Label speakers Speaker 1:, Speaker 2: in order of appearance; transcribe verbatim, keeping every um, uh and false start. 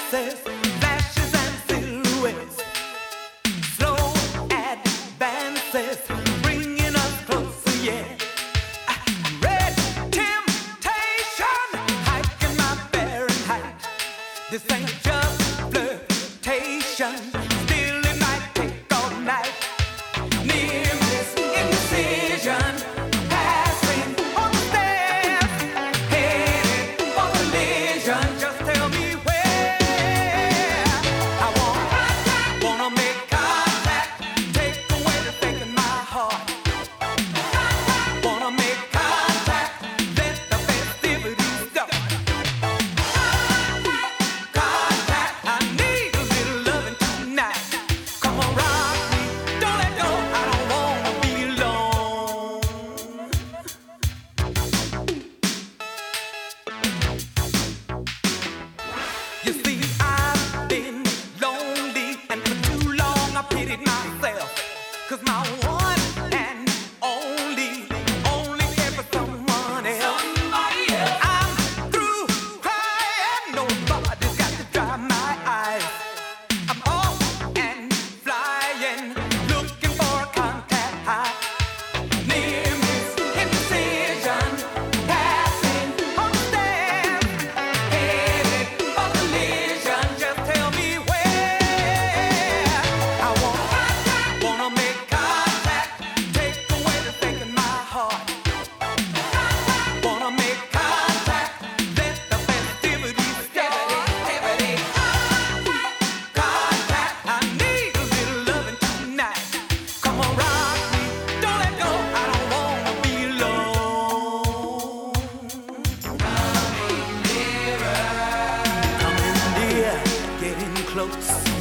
Speaker 1: flashes and silhouettes, slow advances, bringing us closer, yeah. Red temptation, hiking my Fahrenheit. This ain't just flirtation, still it might take all night. Near miss, indecision, passing on the stairs, headed for collision. Just tell me where. I want, wanna make contact, take away the faith in my heart. Wanna make contact, let the festivities start. Contact, I need a little loving tonight. Come on, rock me, don't let go. I don't wanna be alone. You see, I've been lonely, and for too long I pitied myself. 'Cause my one and only, only cared for someone else. I'm through crying, nobody's got to dry my eyes. I'm off and flying, looking for a contact high. Near miss, indecision, passing on the stairs, headed for collision. Just tell me where. I want, wanna make contact, take away the faith in my heart. Wanna make contact, let the festivities start. Contact, I need a little loving tonight. Come on, rock me, don't let go. I don't wanna be alone. Coming near, getting close.